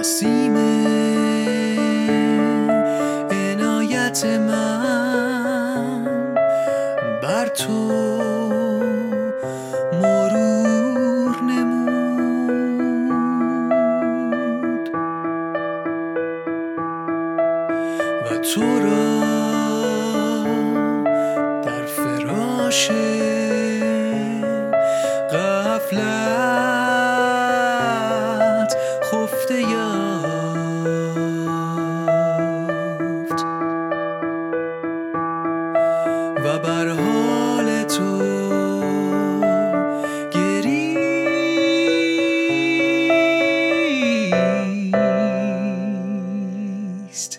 نسیم عنایت من بر تو مرور نمود و تو را در فراش غفلت خفته یافت و بر حال تو گریست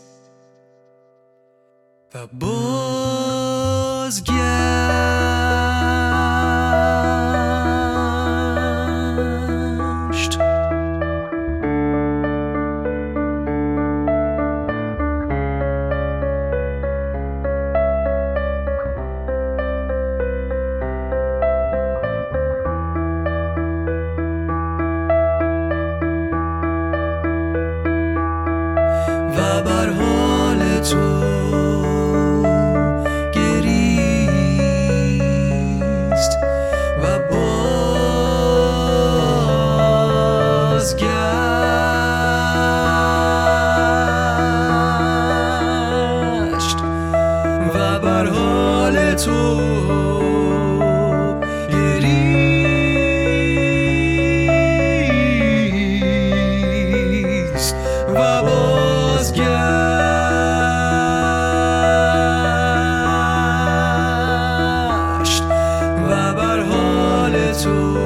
و بازگشت و بر حال تو گریست و بازگشت و بر حال تو گریست و بازگشت و بر حال تو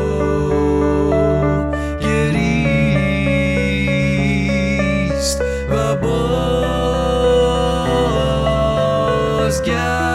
گریست و بازگشت.